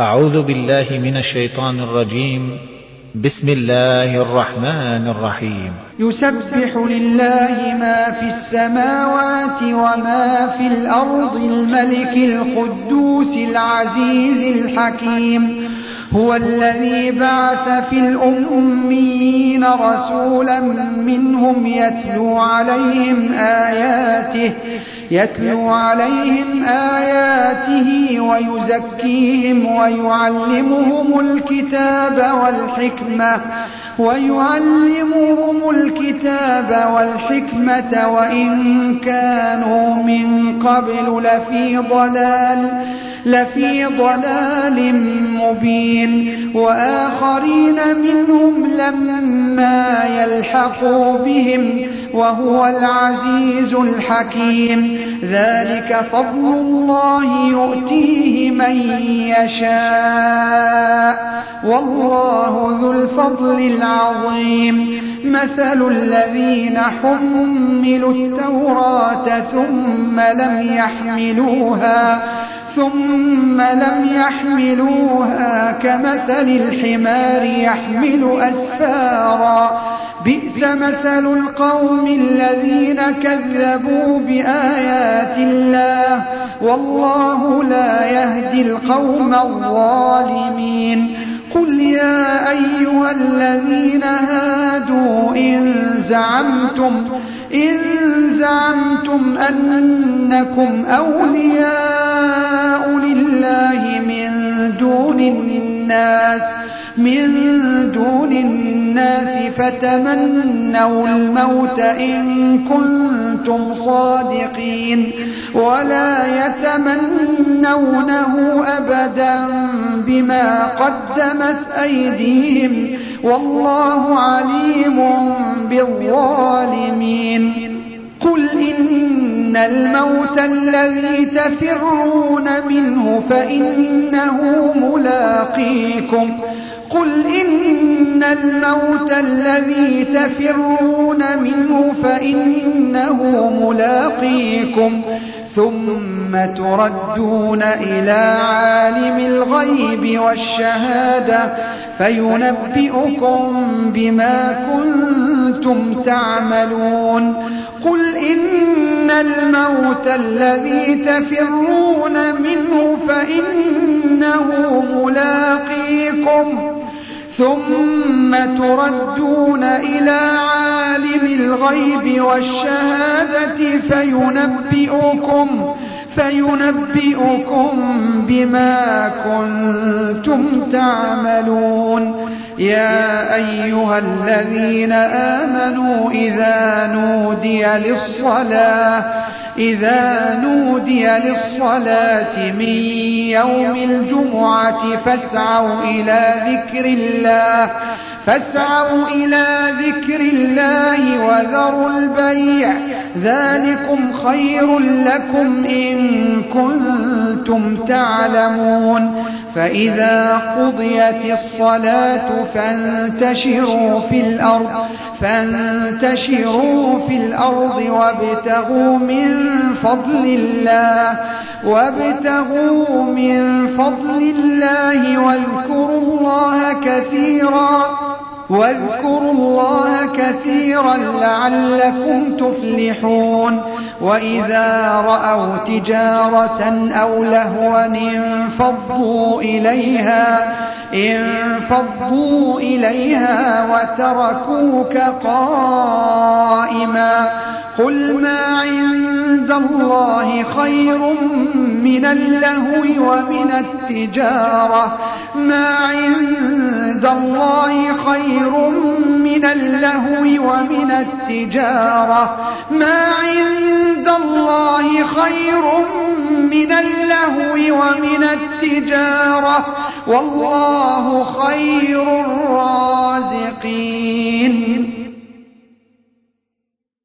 أعوذ بالله من الشيطان الرجيم. بسم الله الرحمن الرحيم. يسبح لله ما في السماوات وما في الأرض الملك القدوس العزيز الحكيم. هو الذي بعث في الأميين رسولا منهم يتلو عليهم آياته ويزكيهم ويعلمهم الكتاب والحكمة وإن كانوا من قبل لفي ضلال مبين. وآخرين منهم لما يلحقوا بهم وهو العزيز الحكيم. ذلك فضل الله يؤتيه من يشاء والله ذو الفضل العظيم. مثل الذين حملوا التوراة ثم لم يحملوها كمثل الحمار يحمل أسفارا. بئس مثل القوم الذين كذبوا بآيات الله والله لا يهدي القوم الظالمين. قل يا أيها الذين هادوا إن زعمتم أنكم أولياء لله من دون الناس فتمنوا الموت إن كنتم صادقين ولا يتمنونه أبدا بما قدمت أيديهم والله عليم بالظالمين. قل إن الموت الذي تفرون منه فإنه ملاقيكم ثم تردون إلى عالم الغيب والشهادة فينبئكم بما كنتم تعملون. قل إن الموت الذي تفرون منه فإنه ملاقيكم ثم تردون إلى عالم الغيب والشهادة فينبئكم بما كنتم تعملون. يا أيها الذين آمنوا إذا نودي للصلاة من يوم الجمعة فاسعوا إلى ذكر الله وذروا البيع ذلكم خير لكم إن كنتم تعلمون. فإذا قضيت الصلاة فانتشروا في الأرض وابتغوا من فضل الله واذكروا الله كثيرا لعلكم تفلحون. وإذا رأوا تجارة أو لهوا انفضوا إليها وتركوك قائما. قل ما عند الله خير من اللهو ومن التجارة والله خير الرازقين.